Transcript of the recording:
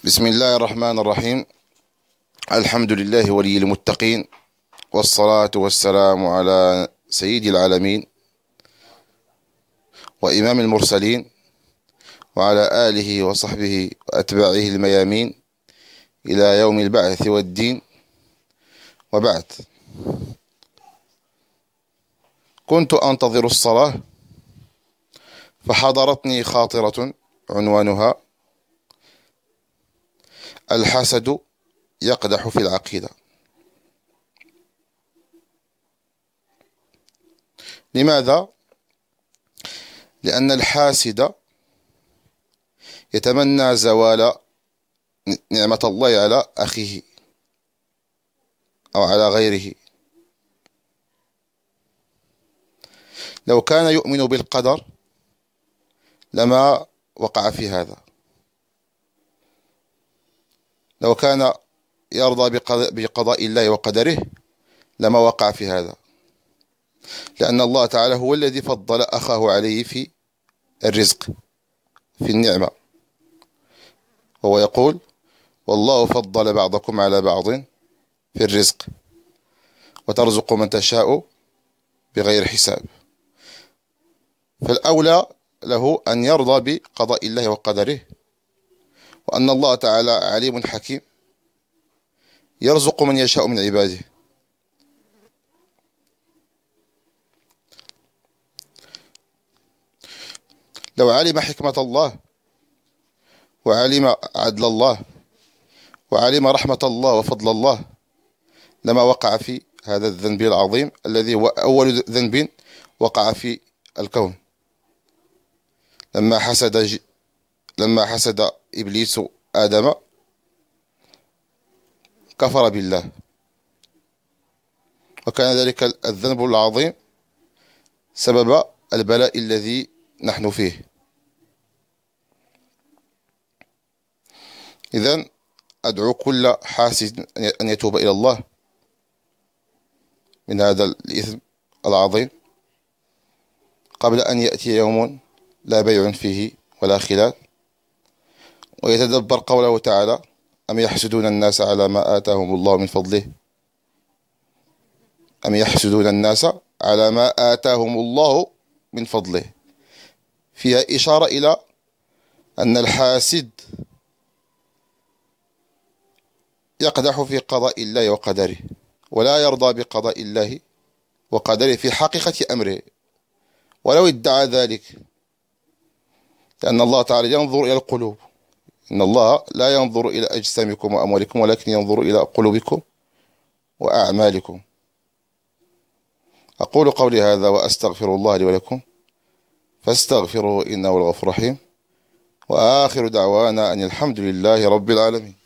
بسم الله الرحمن الرحيم. الحمد لله ولي المتقين، والصلاة والسلام على سيد العالمين وإمام المرسلين، وعلى آله وصحبه وأتباعه الميامين إلى يوم البعث والدين. وبعد، كنت أنتظر الصلاة فحضرتني خاطرة عنوانها: الحسد يقدح في العقيدة. لماذا؟ لأن الحاسد يتمنى زوال نعمة الله على أخيه أو على غيره. لو كان يؤمن بالقدر لما وقع في هذا، لو كان يرضى بقضاء الله وقدره لما وقع في هذا، لأن الله تعالى هو الذي فضل أخاه عليه في الرزق، في النعمة. هو يقول: والله فضل بعضكم على بعض في الرزق وترزق من تشاء بغير حساب. فالأولى له أن يرضى بقضاء الله وقدره، وأن الله تعالى عليم حكيم يرزق من يشاء من عباده. لو علم حكمة الله وعلم عدل الله وعلم رحمة الله وفضل الله لما وقع في هذا الذنب العظيم الذي هو أول ذنب وقع في الكون. لما حسد إبليس آدم كفر بالله، وكان ذلك الذنب العظيم سبب البلاء الذي نحن فيه. إذن أدعو كل حاسد أن يتوب إلى الله من هذا الإثم العظيم قبل أن يأتي يوم لا بيع فيه ولا خلال، ويتدبر قوله تعالى: أم يحسدون الناس على ما آتاهم الله من فضله. أم يحسدون الناس على ما آتاهم الله من فضله، فيها إشارة إلى أن الحاسد يقدح في قضاء الله وقدره، ولا يرضى بقضاء الله وقدره في حقيقة أمره ولو ادعى ذلك، لأن الله تعالى ينظر إلى القلوب. إن الله لا ينظر إلى أجسامكم وأموالكم ولكن ينظر إلى قلوبكم وأعمالكم. أقول قولي هذا وأستغفر الله لي ولكم فاستغفروه إنه الغفور الرحيم، وآخر دعوانا أن الحمد لله رب العالمين.